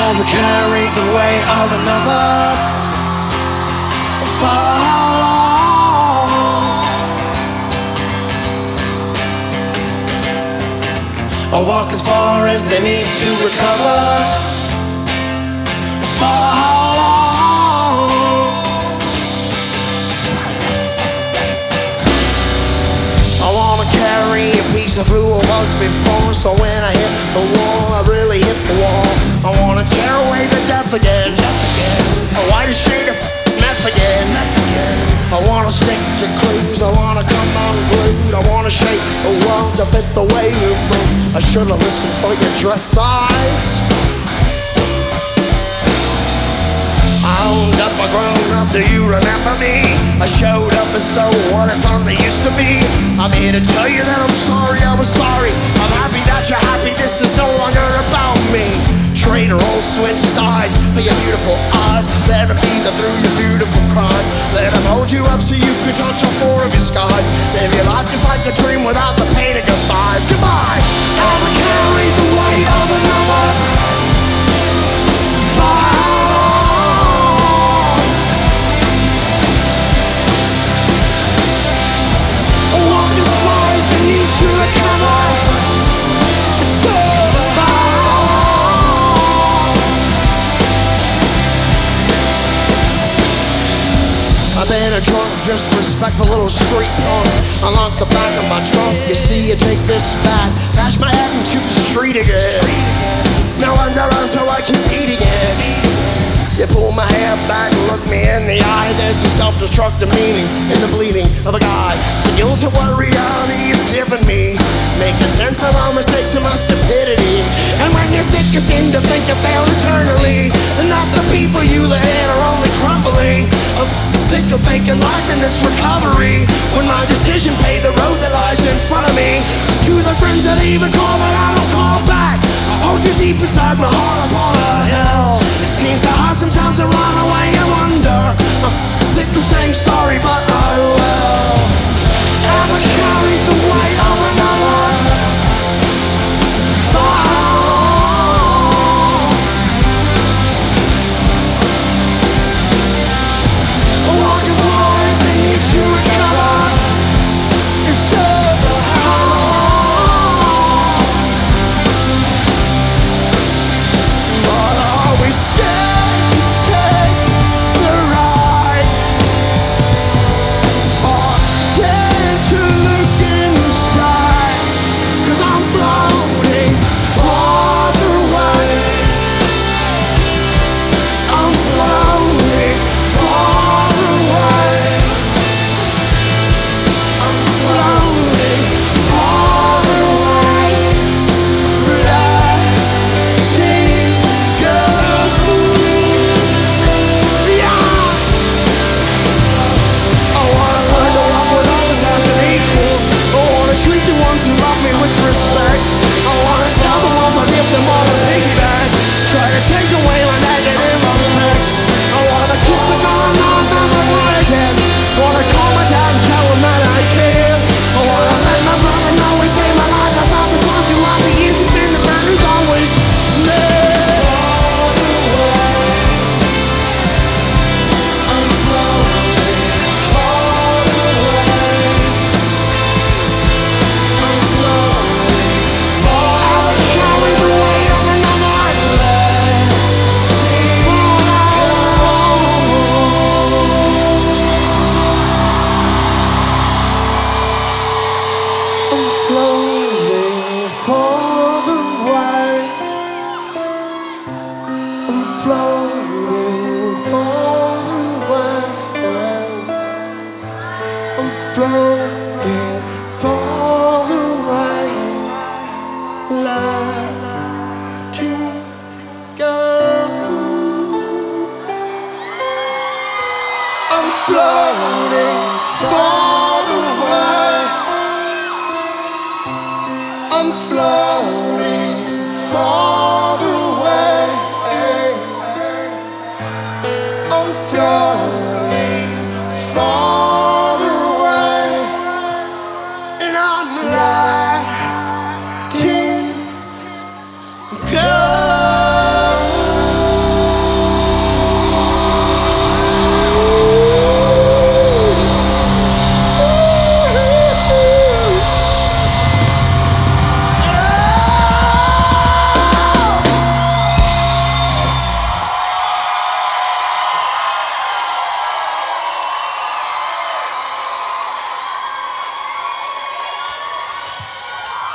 Ever carried the weight of another? For how long? I walk as far as they need to recover. For how long? I wanna carry a piece of who I was before, so when I hit the wall, I really hit the wall. I wanna tear away the death again, a whiter shade of meth again. I wanna stick to clues, I wanna come unglued. I wanna shape the world to fit the way you move. I should've listened for your dress size. I owned up, I grown up, do you remember me? I showed up and so what if I'm the used to be? I'm here to tell you that I'm sorry, I was sorry. I'm happy that you're happy, this is no longer about me. Traitor, all switch sides for your beautiful eyes. Let them either through your beautiful cries. Let them hold you up so you can touch all four of your skies. Live your life just like a dream without the pain of goodbyes. Goodbye. Ever carry the weight of another? For how long? Walk as far as they need to recover. So I've been a drunk, disrespectful little street punk. Unlock the back of my trunk, you see you take this back. Bash my head into the street again. No one's around so I keep eating it. You pull my hair back, look me in the eye. There's some self-destructive meaning in the bleeding of a guy. So you'll to what reality is giving me, making sense of our mistakes and my stupidity. And when you're sick you seem to think you'll fail eternally, and not the people you let in are only crumbling. I'm sick of faking life in this recovery, when my decision paved the road that lies in front of me. To the friends that even call but I don't call back, I hold you deep inside my heart upon a hill. It seems so hard sometimes to run away and wonder. I'm sick of saying sorry but I will. Ever carried the weight of another? For how long? Walk as far as they need to recover. It's so for how long? But are we scared to take the ride, or dare to look inside? 'Cause I'm floating farther away. I'm floating farther away. I'm floating farther away. Letting go. Yeah. I wanna learn to walk with others as an equal. I wanna treat the ones who love me with respect. I wanna tell the world I give them all a piggyback. Try to take away my negative effects. I wanna kiss a girl and not never cry again. Wanna call my dad and tell him that I care. I wanna let my brother know he saved my life. I thought the time throughout the years he's been the friend who's always there. Farther away. I'm floating farther away. I'm floating farther. I'll carry the weight of another. Letting go. I'm floating farther away. I'm floating farther away. I'm floating farther away. Letting go. I'm floating farther